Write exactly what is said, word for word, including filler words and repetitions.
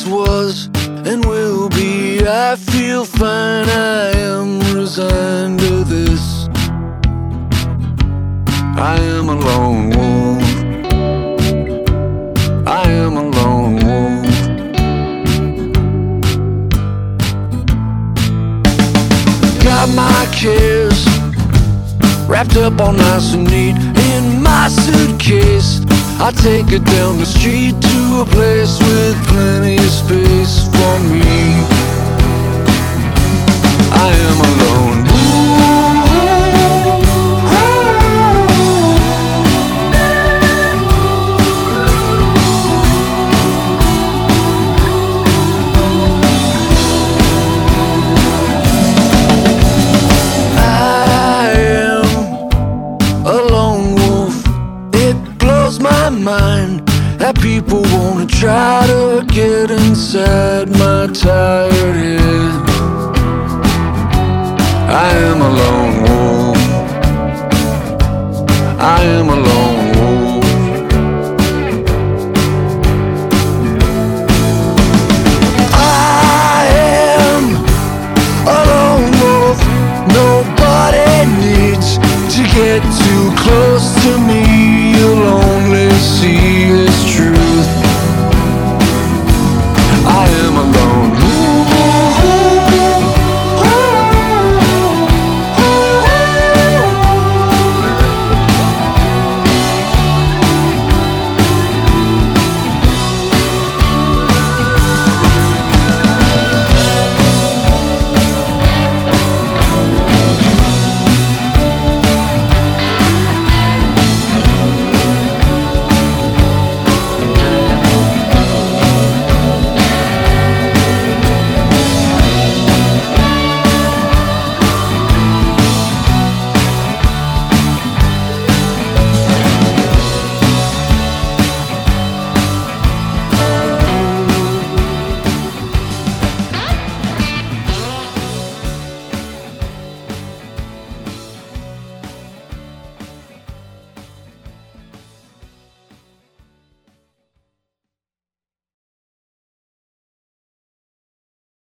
was and will be. I feel fine, I am resigned to this. I am a lone wolf. I am a lone wolf. Got my cares wrapped up all nice and neat in my suitcase. I take it down the street to a place with plenty of space for me. I am a lone wolf. My mind that people wanna try to get inside my tired head.